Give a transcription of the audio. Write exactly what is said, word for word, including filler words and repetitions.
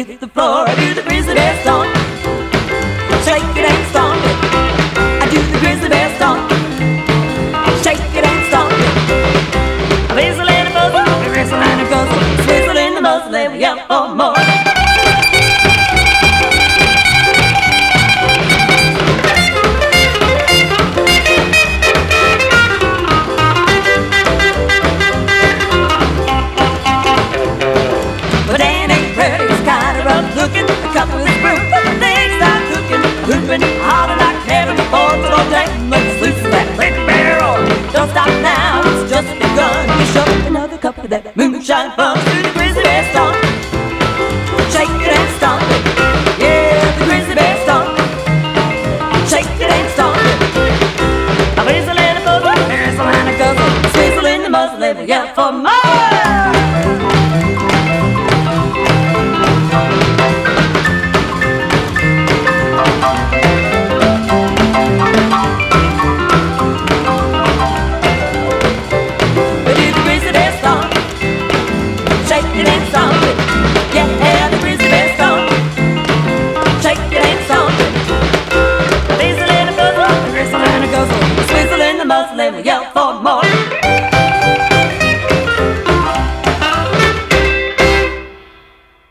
hit the floor. I do the grizzly bear stomp, shake it and stomp it. I do the grizzly bear stomp, shake it and stomp it. I whistle in the muzzle, I whistle and a guzzle, whistle in the muzzle, and we yell for more. But Dan ain't ready, he's kinda rough looking. A couple of his brew, but the things start cooking. Whooping, hollering like never before. So don't take much loose of that red barrel. Don't stop now, it's just begun. You shove another cup of that moonshine fun.